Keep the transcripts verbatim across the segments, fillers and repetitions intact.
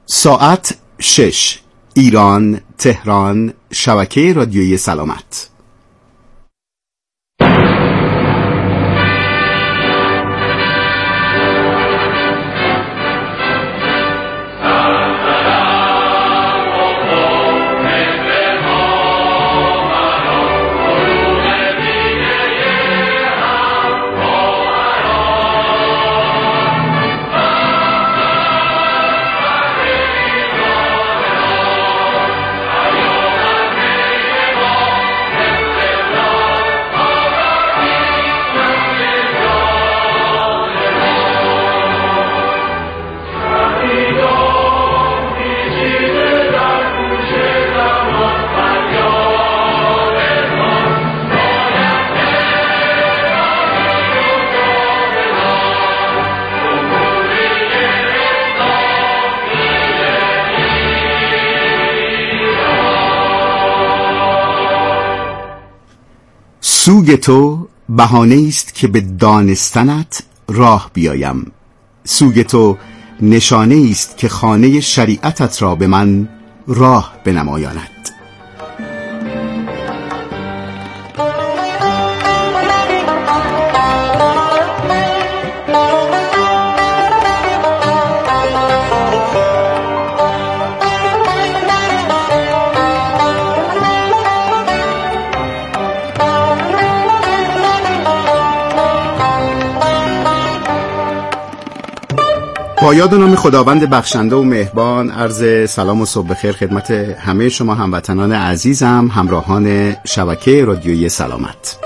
ساعت شش، ایران، تهران، شبکه رادیویی سلامت. سوگ تو بهانه است که به دانستنت راه بیایم. سوگ تو نشانه است که خانه شریعتت را به من راه بنمایاند. با یاد و نام خداوند بخشنده و مهربان، عرض سلام و صبح بخیر خدمت همه شما هموطنان عزیزم، همراهان شبکه رادیویی سلامت.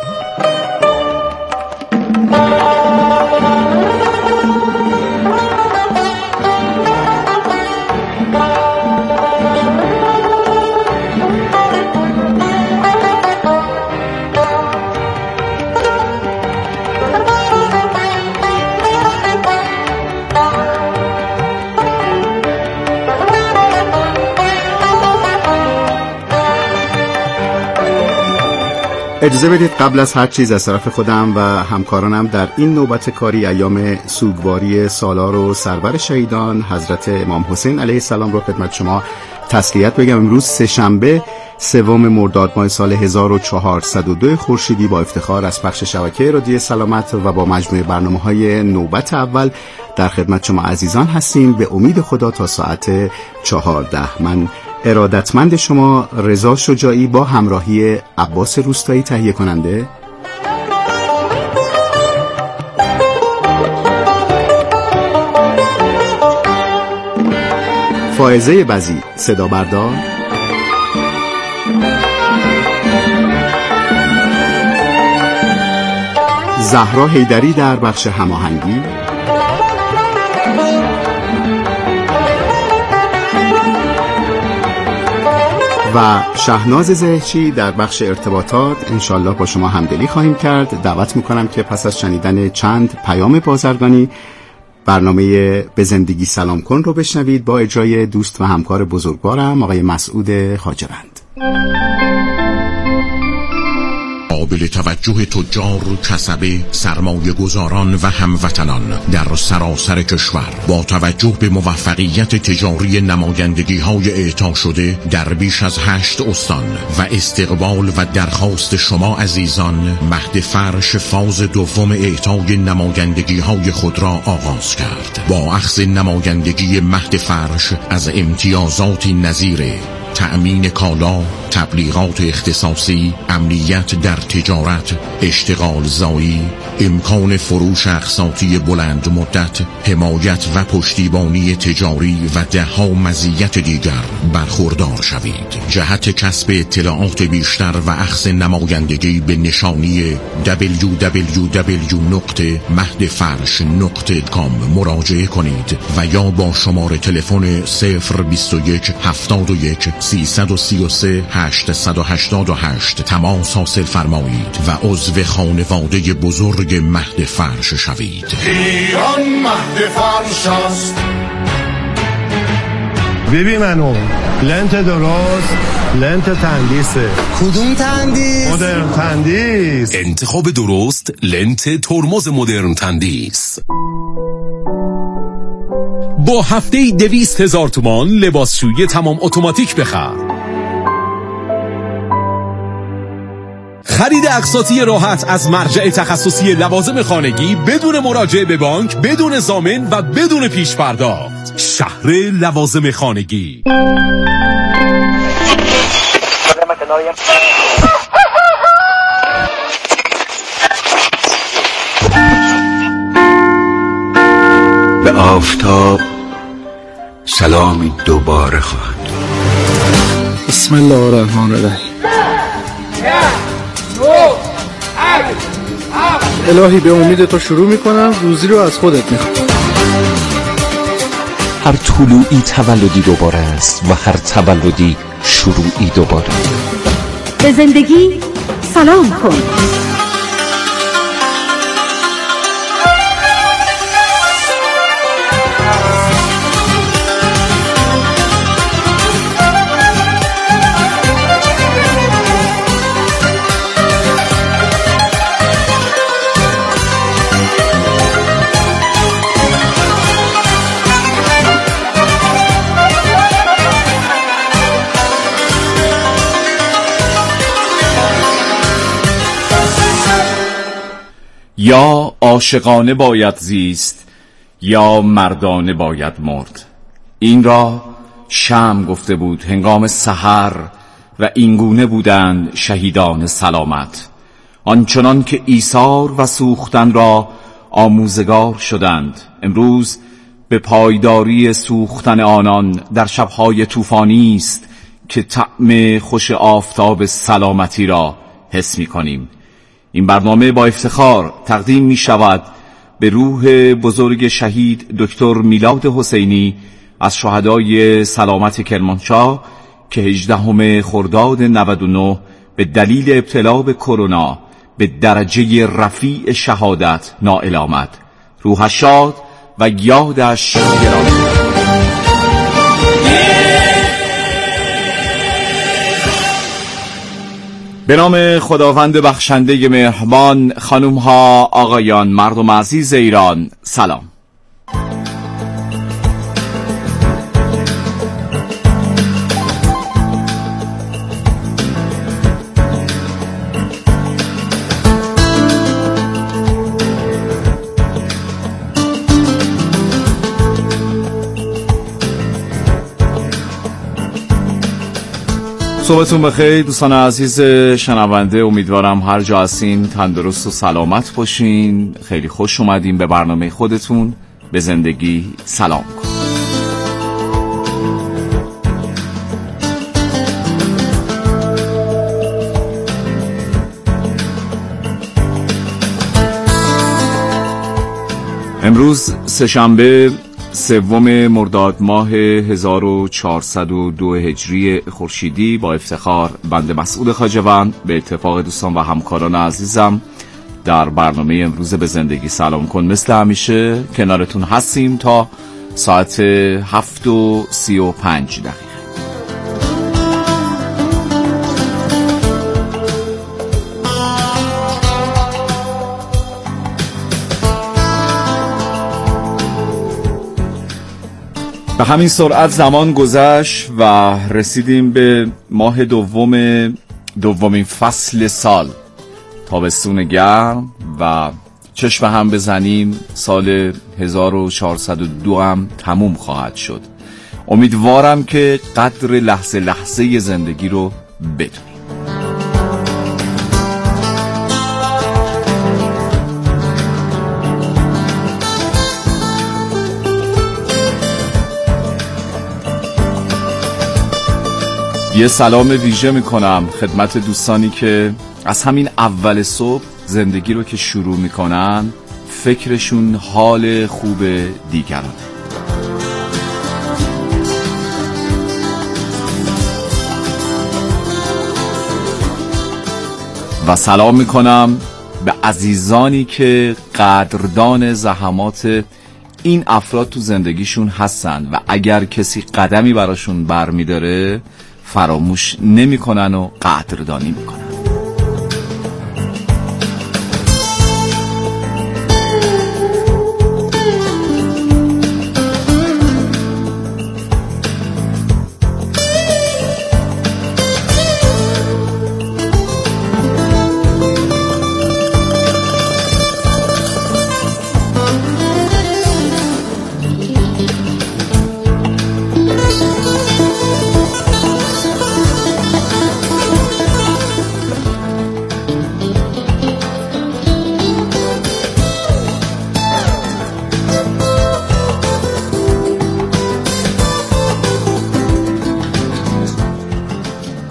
اجازه بدید قبل از هر چیز از طرف خودم و همکارانم در این نوبت کاری ایام سوگواری سالار و سرور شهیدان حضرت امام حسین علیه السلام رو خدمت شما تسلیت بگم. امروز سه شنبه سوم مرداد ماه سال هزار و چهارصد و دو خورشیدی با افتخار از پخش شبکه رادیویی سلامت و با مجموعه برنامه‌های نوبت اول در خدمت شما عزیزان هستیم، به امید خدا تا ساعت چهارده. من ارادتمند شما رضا شجاعی با همراهی عباس روستایی تهیه کننده، فائزه بزی صدا بردار، زهرا حیدری در بخش هماهنگی و شهناز زهچی در بخش ارتباطات. انشالله با شما همدلی خواهیم کرد. دعوت میکنم که پس از شنیدن چند پیام بازرگانی برنامه به زندگی سلام کن رو بشنوید با اجرای دوست و همکار بزرگوارم آقای مسعود خاجرند. قابل توجه تجار، کسبه، سرمایه گذاران و هموطنان در سراسر کشور با توجه به موفقیت تجاری نمایندگی های اعطا شده در بیش از هشت استان و استقبال و درخواست شما عزیزان، مهد فرش فاز دوم اعطای نمایندگی های خود را آغاز کرد. با اخذ نمایندگی مهد فرش از امتیازاتی نظیر تأمین کالا، تبلیغات اختصاصی، امنیت در تجارت، اشتغال زایی، امکان فروش اقساطی بلند مدت، حمایت و پشتیبانی تجاری و دهها مزیت دیگر برخوردار شوید. جهت کسب اطلاعات بیشتر و اخذ نمایندگی به نشانی دبلیو دبلیو دبلیو نقطه مهد فرش نقطه کام مراجعه کنید و یا با شماره تلفن صفر بیست و یک هفتاد و یک سیصد و سی و سه هشتصد و هشتاد و هشت تماس حاصل فرمایید و عضو خانواده بزرگ مهد فرش شوید. ایران مهد فرش است. ببین منو لنت درست، لنت تندیسه. کدوم تندیس؟ مدرن تندیس. انتخاب درست لنت ترمز مدرن تندیس. با هفته دویست هزار تومان لباسشویی تمام اتوماتیک بخر. خرید اقساطی راحت از مرجع تخصصی لوازم خانگی بدون مراجعه به بانک، بدون ضامن و بدون پیش پرداخت. شهر لوازم خانگی. به آفتاب سلامی دوباره خواهد. بسم الله الرحمن الرحیم. الهی به امید تو شروع میکنم، روزی رو از خودت میخوام. هر طلوعی تولدی دوباره است و هر تولدی شروعی دوباره. به زندگی سلام کن. یا عاشقانه باید زیست یا مردانه باید مرد. این را شمع گفته بود هنگام سحر و اینگونه بودند شهیدان سلامت، آنچنان که ایثار و سوختن را آموزگار شدند. امروز به پایداری سوختن آنان در شبهای طوفانی است که طعم خوش آفتاب سلامتی را حس می کنیم. این برنامه با افتخار تقدیم می شود به روح بزرگ شهید دکتر میلاد حسینی از شهدای سلامت کرمانشاه که هجدهم خرداد نود و نه به دلیل ابتلا به کرونا به درجه رفیع شهادت نائل آمد. روحش شاد و یادش گرامی. به نام خداوند بخشنده مهربان، خانم ها، آقایان، مردم عزیز ایران، سلام. صبحتون بخیر دوستان عزیز شنونده، امیدوارم هر جا هستین تندرست و سلامت باشین. خیلی خوش اومدین به برنامه خودتون به زندگی سلام کن. امروز سه‌شنبه سوم مرداد ماه هزار و چهارصد و دو هجری خورشیدی، با افتخار بنده مسعود خواجه‌وند به اتفاق دوستان و همکاران عزیزم در برنامه امروز به زندگی سلام کن مثل همیشه کنارتون هستیم تا ساعت هفت و سی و پنج دقیقه. به همین سرعت زمان گذشت و رسیدیم به ماه دوم دومین فصل سال، تابستون گرم، و چشم هم بزنیم سال هزار و چهارصد و دو هم تموم خواهد شد. امیدوارم که قدر لحظه لحظه زندگی رو بدونیم. یه سلام ویژه میکنم خدمت دوستانی که از همین اول صبح زندگی رو که شروع میکنن فکرشون حال خوب دیگرانه. و سلام میکنم به عزیزانی که قدردان زحمات این افراد تو زندگیشون هستن و اگر کسی قدمی براشون برمیداره فراموش نمیکنن و قدردانی میکنن.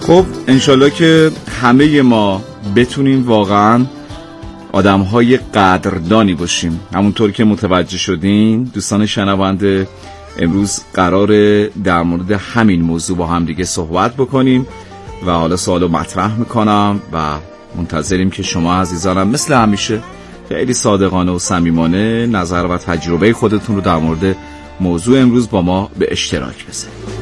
خب انشالله که همه ما بتونیم واقعا آدم‌های قدردانی باشیم. همونطور که متوجه شدین دوستان شنونده، امروز قراره در مورد همین موضوع با هم دیگه صحبت بکنیم و حالا سوالو مطرح میکنم و منتظریم که شما عزیزانم مثل همیشه خیلی صادقانه و صمیمانه نظر و تجربه خودتون رو در مورد موضوع امروز با ما به اشتراک بذارید.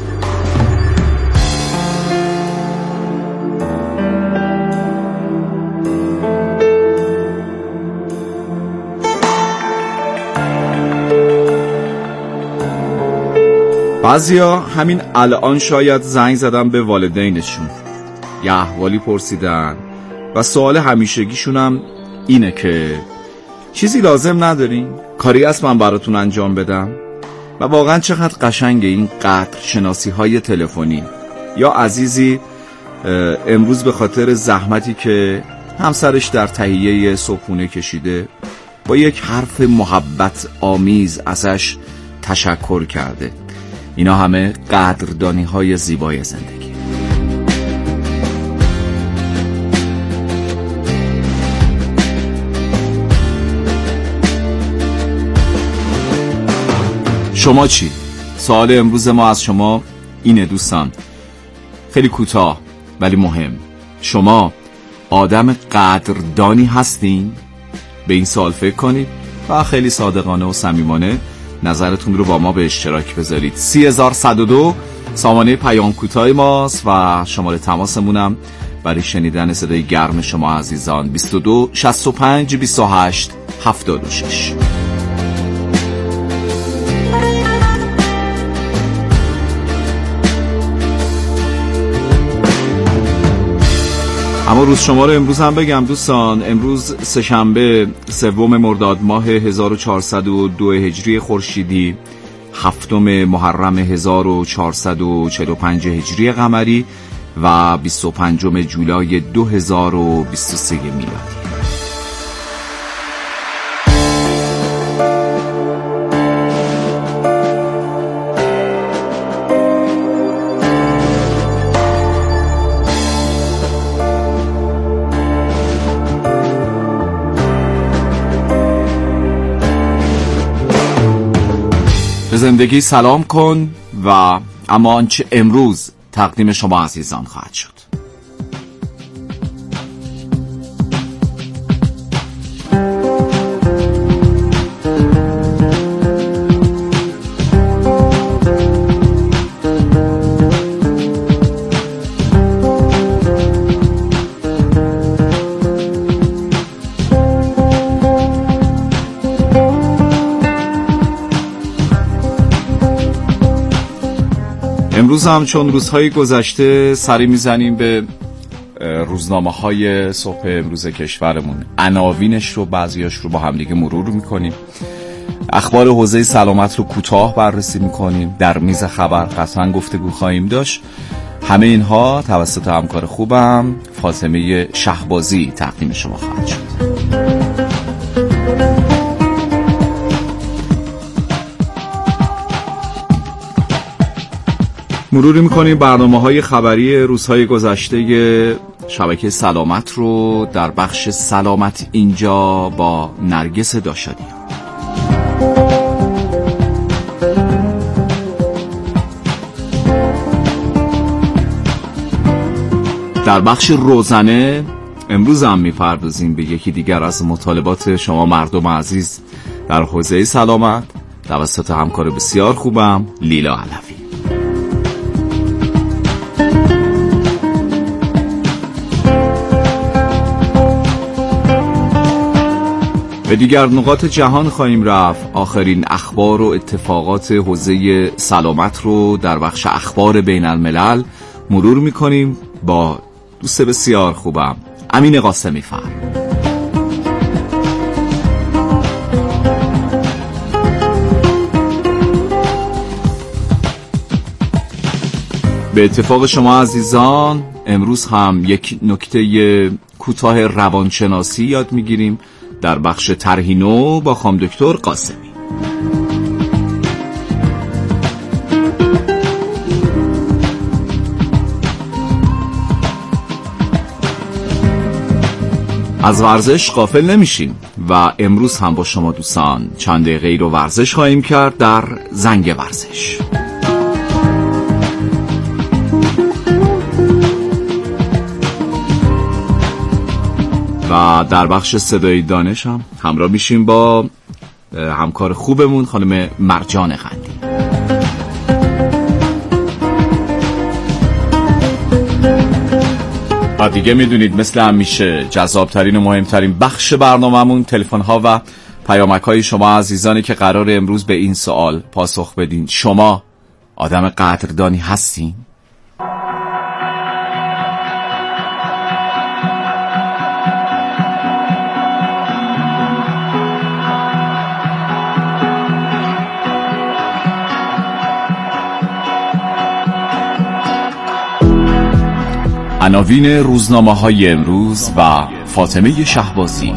بعضیا همین الان شاید زنگ زدن به والدینشون، یه احوالی پرسیدن و سوال همیشگیشون هم اینه که چیزی لازم ندارین؟ کاری هست من براتون انجام بدم؟ و واقعا چقدر قشنگه این قدر شناسی های تلفنی. یا عزیزی امروز به خاطر زحمتی که همسرش در تهیه صبحونه کشیده با یک حرف محبت آمیز ازش تشکر کرده. اینا همه قدردانی های زیبای زندگی. شما چی؟ سوال امروز ما از شما اینه دوستان، خیلی کوتاه ولی مهم. شما آدم قدردانی هستین؟ به این سوال فکر کنید و خیلی صادقانه و صمیمانه نظرتون رو با ما به اشتراک بذارید. سی هزار و صد و دو سامانه پیام کوتاه ماست و شماره تماسمونم برای شنیدن صدای گرم شما عزیزان بیست و دو شصت و پنج بیست و هشت هفتاد و شش. اما روز شما رو امروز هم بگم دوستان. امروز سه‌شنبه سوم مرداد ماه هزار و چهارصد و دو هجری خورشیدی، هفتم محرم هزار و چهارصد و چهل و پنج هجری قمری و بیست و پنجم جولای دو هزار و بیست و سه میلادی. به زندگی سلام کن و اما آنچه امروز تقدیم شما عزیزان خواهد شد. امروز هم چون روزهای گذشته سری میزنیم به روزنامه های صبح امروز کشورمون، عناوینش رو بعضیاش رو با هم دیگه مرور میکنیم، اخبار حوزه سلامت رو کوتاه بررسی میکنیم، در میز خبر قطعا گفتگو خواهیم داشت. همه اینها توسط همکار خوبم فاطمه شهبازی تقدیم شما خواهد شد. مروری میکنیم برنامه‌های خبری روزهای گذشته شبکه سلامت رو در بخش سلامت اینجا با نرگس داشادی. در بخش روزنه امروز هم میپردازیم به یکی دیگر از مطالبات شما مردم عزیز در حوزه سلامت توسط همکار بسیار خوبم لیلا علوی. به دیگر نقاط جهان خواهیم رفت. آخرین اخبار و اتفاقات حوزه سلامت رو در بخش اخبار بین الملل مرور میکنیم با دوست بسیار خوبم امین قاسمی فر. به اتفاق شما عزیزان امروز هم یک نکته کوتاه روانشناسی یاد میگیریم در بخش طرحی نو با خانم دکتر قاسمی. از ورزش غافل نمیشیم و امروز هم با شما دوستان چند دقیقه رو ورزش خواهیم کرد در زنگ ورزش. و در بخش صدای دانش هم همراه میشیم با همکار خوبمون خانم مرجان قندی. و دیگه میدونید مثل همیشه جذابترین و مهمترین بخش برنامه‌مون تلفن ها و پیامک های شما عزیزانی که قرار امروز به این سوال پاسخ بدین: شما آدم قدردانی هستین؟ عناوین روزنامه‌های امروز و فاطمه شهبازی.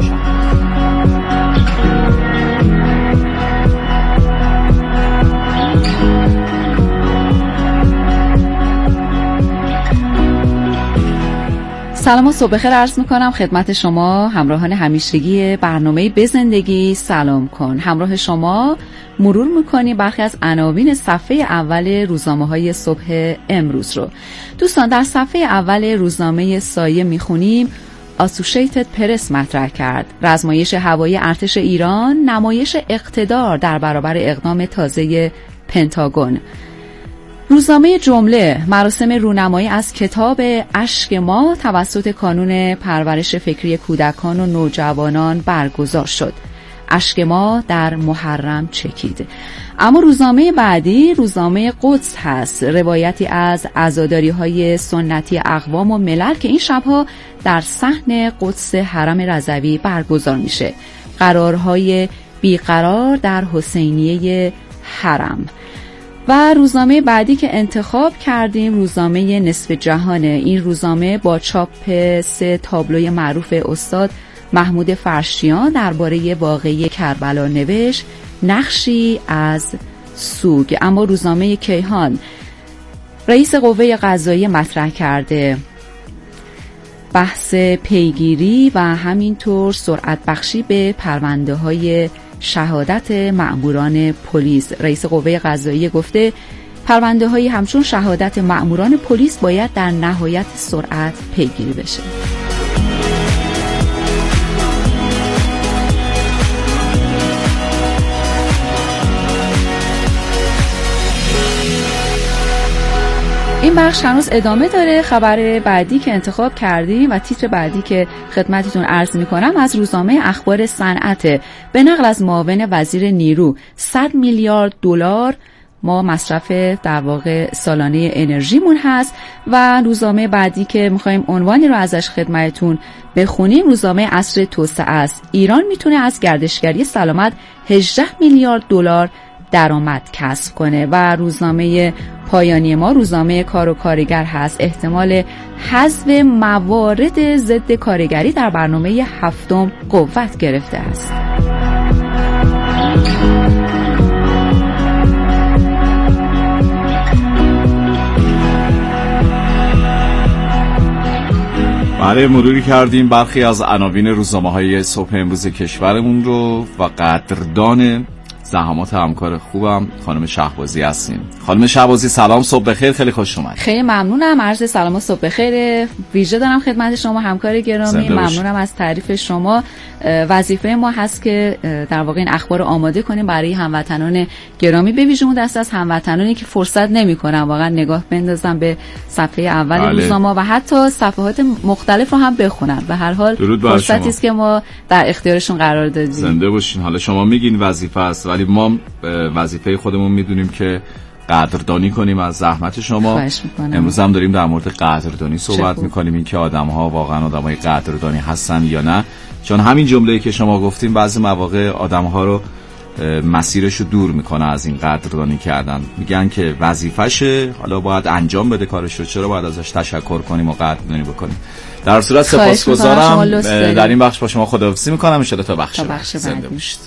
سلام و صبح بخیر عرض میکنم خدمت شما همراهان همیشگی برنامه به زندگی سلام کن. همراه شما مرور میکنیم برخی از عناوین صفحه اول روزنامه‌های صبح امروز رو. دوستان، در صفحه اول روزنامه سایه میخونیم اسوشیتد پرس مطرح کرد: رزمایش هوایی ارتش ایران نمایش اقتدار در برابر اقدام تازه پنتاگون. روزنامه جمله مراسم رونمایی از کتاب اشک ما توسط کانون پرورش فکری کودکان و نوجوانان برگزار شد. اشک ما در محرم چکید. اما روزنامه بعدی روزنامه قدس هست، روایتی از عزاداری‌های سنتی اقوام و ملل که این شبها در صحن قدس حرم رضوی برگزار میشه. قرارهای بیقرار در حسینیه حرم. و روزنامه بعدی که انتخاب کردیم روزنامه نصف جهانه. این روزنامه با چاپ سه تابلوی معروف استاد محمود فرشیان درباره واقعه کربلا نوشت نقشی از سوگ. اما روزنامه کیهان رئیس قوه قضاییه مطرح کرده بحث پیگیری و همینطور سرعت بخشی به پرونده های شهادت مأموران پلیس. رئیس قوه قضاییه گفته پرونده هایی همچون شهادت مأموران پلیس باید در نهایت سرعت پیگیری بشه. این بخش هنوز ادامه داره. خبر بعدی که انتخاب کردیم و تیتر بعدی که خدمتتون عرض میکنم از روزنامه اخبار صنعت. به نقل از معاون وزیر نیرو صد میلیارد دلار ما مصرف در واقع سالانه انرژیمون هست. و روزنامه بعدی که میخوایم عنوانی رو ازش خدمتتون بخونیم روزنامه عصر توسعه است. ایران میتونه از گردشگری سلامت هجده میلیارد دلار درآمد کسب کنه. و روزنامه پایانی ما روزنامه کار و کارگر هست. احتمال حذف موارد ضد کارگری در برنامه هفتم قوت گرفته است. برای مروری کردیم برخی از عناوین روزنامه‌های صبح امروز کشورمون رو و قدردان زحمات همکار خوبم خانم شهبازی هستیم. خانم شهبازی سلام، صبح بخیر، خیلی خوش اومدید. خیلی ممنونم. عرض سلام و صبح بخیر ویژه دارم خدمت شما همکار گرامی. ممنونم از تعریف شما. وظیفه ما هست که در واقع این اخبار رو آماده کنیم برای هموطنان گرامی، به ویژه اون دست از هموطنانی که فرصت نمی‌کنن واقعا نگاه بندازن به صفحه اول بله. روزنامه و حتی صفحات مختلف رو هم بخونن. به هر حال فرصتی است که ما در اختیارشون قرار دادیم. زنده باشین. حالا شما میگین وظیفه است ولی ما وظیفه خودمون میدونیم که قدردانی کنیم از زحمت شما. امروز هم داریم در مورد قدردانی صحبت میکنیم، این که آدم ها واقعا آدم های قدردانی هستن یا نه. چون همین جمله‌ای که شما گفتیم بعضی مواقع آدم ها رو مسیرش رو دور میکنه از این قدردانی کردن. میگن که وظیفشه، حالا باید انجام بده کارش رو، چرا باید ازش تشکر کنیم و قدردانی بکنیم. در صورت سپاسگزارم. در این بخش با شما خداحافظی میکنم. ان شاءالله تا بخش, تا بخش بعد زنده باشید.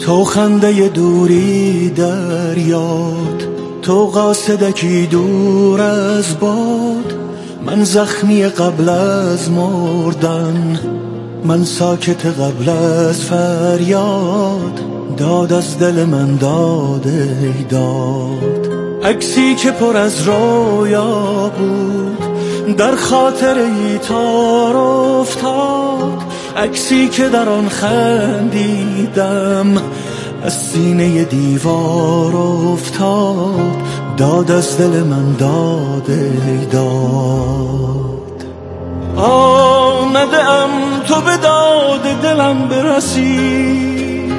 تو خنده دوری در یاد، تو قاصدکی دور از باد، من زخمی قبل از مردن، من ساکت قبل از فریاد، داد از دل من داده داد. عکسی که پر از رویا بود در خاطر ای تار افتاد، عکسی که در آن خندیدم از سینه دیوار افتاد، داد از دل من داده داد. آمده ام تو به داد دلم برسی،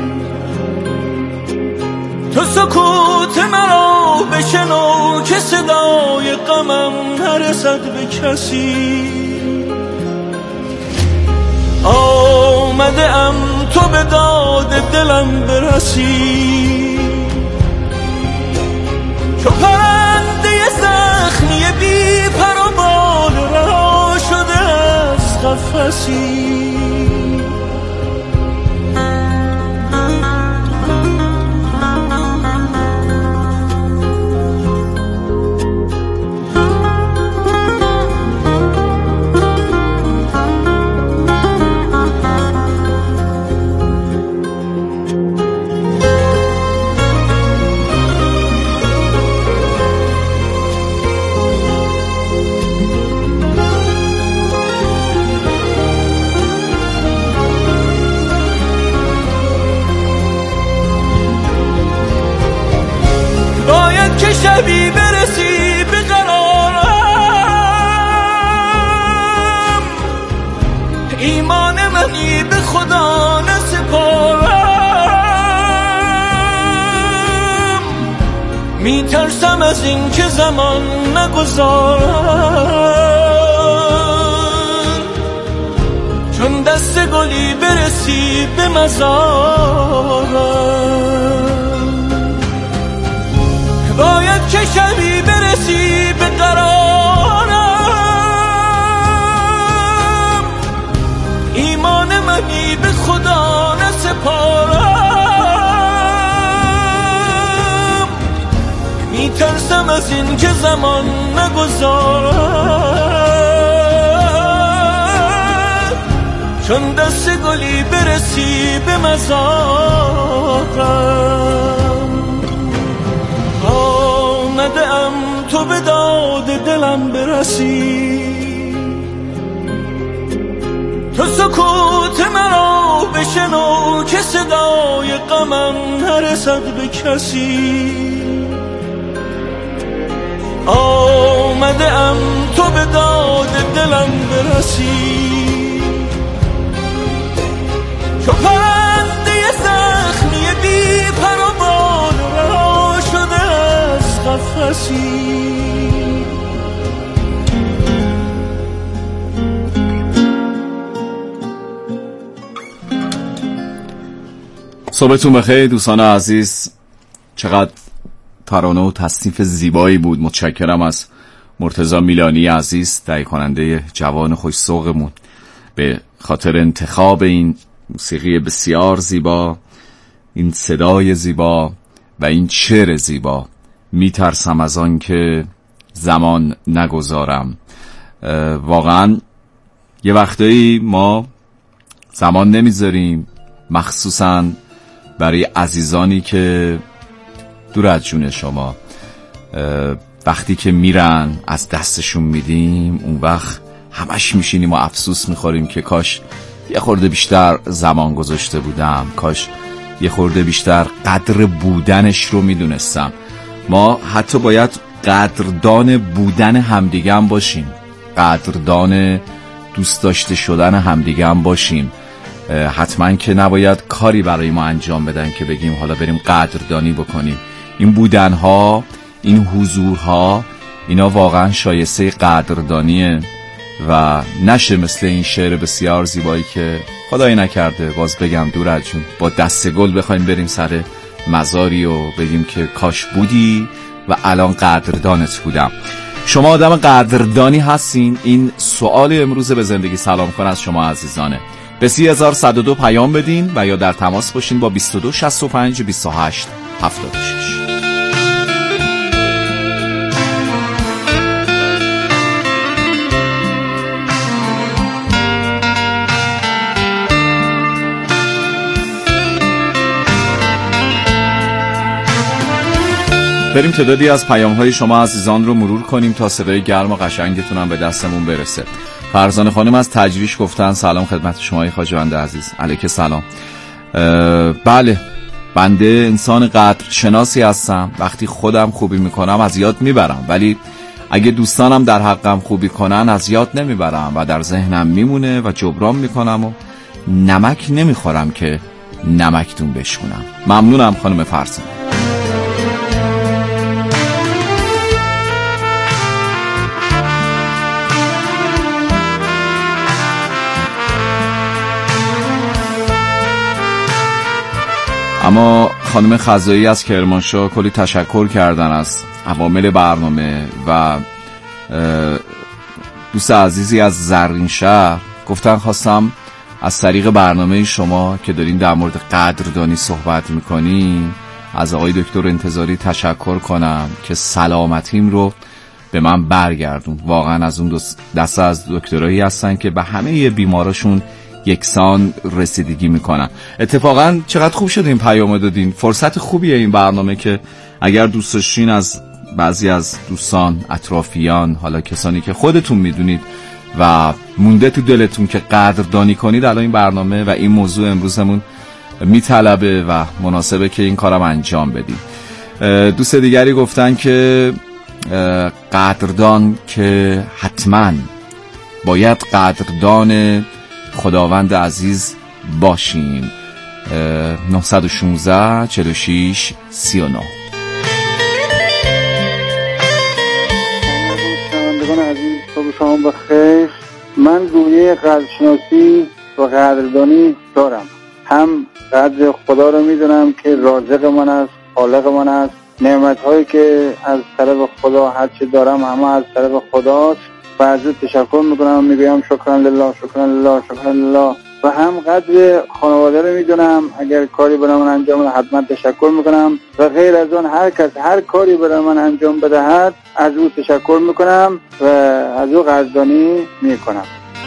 تو سکوت مرا بشنو که صدای غمم نرسد به کسی. آمده ام تو به داد دلم برسی، چو پرنده زخمی بی پر و بال رها شده از قفسی. که شبی برسی به قرارم، ایمان منی به خدا نسپارم، میترسم از این که زمان نگذارم، چون دست گلی برسی به مزارم. باید که شبی برسی به قرارم، ایمان منی به خدا نسپارم، میترسم از این که زمان نگذارم، چون دست گلی برسی به مزارم. آمده ام تو به داد دلم برسی، تو سکوت مرا بشنو که صدای غمم نرسد به کسی. آمده ام تو به داد دلم برسی، چو پرنده زخمی بی پر و بال رها شده از قفسی. صبحتون بخیر دوستان عزیز. چقدر ترانه و تصنیف زیبایی بود. متشکرم از مرتضی میلانی عزیز، تهیه کننده جوان خوش ذوقمون، به خاطر انتخاب این موسیقی بسیار زیبا، این صدای زیبا و این شعر زیبا. میترسم از آن که زمان نگذارم. واقعا یه وقتایی ما زمان نمیذاریم، مخصوصا برای عزیزانی که دور از جون شما. وقتی که میرن از دستشون میدیم، اون وقت همش میشینیم و افسوس میخوریم که کاش یه خورده بیشتر زمان گذاشته بودم، کاش یه خورده بیشتر قدر بودنش رو میدونستم. ما حتی باید قدردان بودن همدیگه هم باشیم، قدردان دوست داشته شدن همدیگه هم باشیم. حتما که نباید کاری برای ما انجام بدن که بگیم حالا بریم قدردانی بکنیم. این بودنها، این حضورها، اینا واقعا شایسته قدردانیه و نشه مثل این شعر بسیار زیبایی که خدایی نکرده باز بگم دور از جون با دست گل بخوایم بریم سر مزاری و بگیم که کاش بودی و الان قدردانت بودم. شما آدم قدردانی هستین؟ این سوال امروز به زندگی سلام کن از شما عزیزانه. به سی هزار و صد و دو پیام بدین و یا در تماس باشین با بیست و دو شصت و پنج بیست و هشت هفتاد و شش. بریم تعدادی از پیام‌های شما عزیزان رو مرور کنیم تا صدای گرم و قشنگتون هم به دستمون برسه. فرزانه خانم از تجریش گفتن سلام خدمت شما خواجه‌بنده عزیز. علیک سلام. بله، بنده انسان قدر شناسی هستم. وقتی خودم خوبی میکنم از یاد میبرم، ولی اگه دوستانم در حقم خوبی کنن از یاد نمیبرم و در ذهنم میمونه و جبران میکنم و نمک نمیخورم که نمکتون بشکنم. ممنونم خانم فرزانه. اما خانم خزایی از کرمانشاه کلی تشکر کردن از عوامل برنامه و دوست عزیزی از زرین شهر گفتن خواستم از طریق برنامه شما که دارین در مورد قدردانی صحبت میکنین از آقای دکتر انتظاری تشکر کنم که سلامتیم رو به من برگردون. واقعا از اون دسته از دکترایی هستن که به همه بیماراشون یکسان رسیدگی میکنن. اتفاقا چقدر خوب شد این پیام دادین. فرصت خوبیه این برنامه که اگر دوست داشتین از بعضی از دوستان، اطرافیان، حالا کسانی که خودتون میدونید و مونده تو دلتون که قدردانی کنید، الان این برنامه و این موضوع امروزمون میطلبه و مناسبه که این کارم انجام بدیم. دوست دیگری گفتن که قدردان که حتما باید قدردان خداوند عزیز باشیم. نه یک شش چهل و شش سی و نه. شنوندگان عزیز صبح شما بخیر. من گویه قدرشناسی و قدردانی دارم. هم قدر خدا رو میدونم که رازق من است، خالق من است. نعمت هایی که از طرف خدا هر چی دارم همه از طرف خداست و از او تشکر میکنم، میگویم شکران لله شکران لله شکران لله. و هم قدر خانواده رو میدونم، اگر کاری برای من انجام بده حتما تشکر میکنم و غیر از اون هر کس هر کاری برای من انجام بدهد از او تشکر میکنم و از او قدردانی میکنم.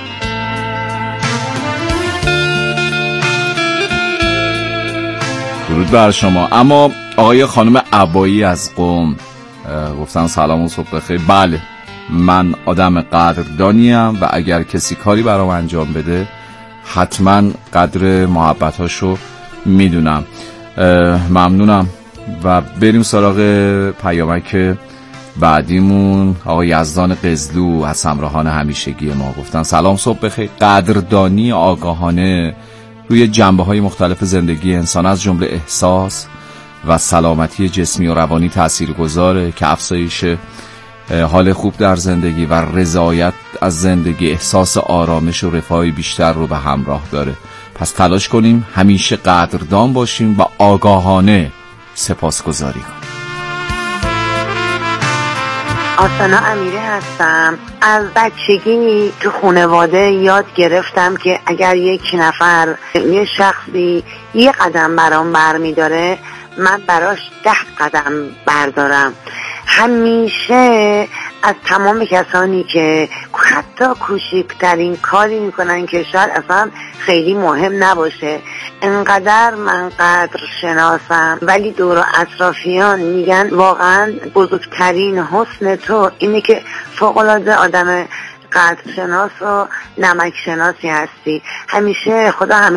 درود بر شما. اما آقای خانم عبایی از قم گفتن سلام و صبح بخیر. بله، من آدم قدردانیم و اگر کسی کاری برام انجام بده حتما قدر محبتاشو میدونم. ممنونم و بریم سراغ پیامک بعدیمون. آقای یزدان قزلو از همراهان همیشگی ما گفتن سلام صبح بخیر. قدردانی آگاهانه روی جنبه‌های مختلف زندگی انسان از جمله احساس و سلامتی جسمی و روانی تاثیرگذاره که افزایش حال خوب در زندگی و رضایت از زندگی، احساس آرامش و رفاه بیشتر رو به همراه داره. پس تلاش کنیم همیشه قدردان باشیم و آگاهانه سپاسگزاری کنیم. آسانا امیره هستم. از بچگی تو خانواده یاد گرفتم که اگر یک نفر، یه شخصی یه قدم برام برمیداره من براش ده قدم بردارم. همیشه از تمام کسانی که حتی کوچکترین کاری میکنن که شاید اصلا خیلی مهم نباشه، انقدر من قدر شناسم، ولی دور و اطرافیان میگن واقعا بزرگترین حسن تو اینه که فوق‌العاده آدم قدر شناس و نمک شناسی هستی. همیشه خدا همه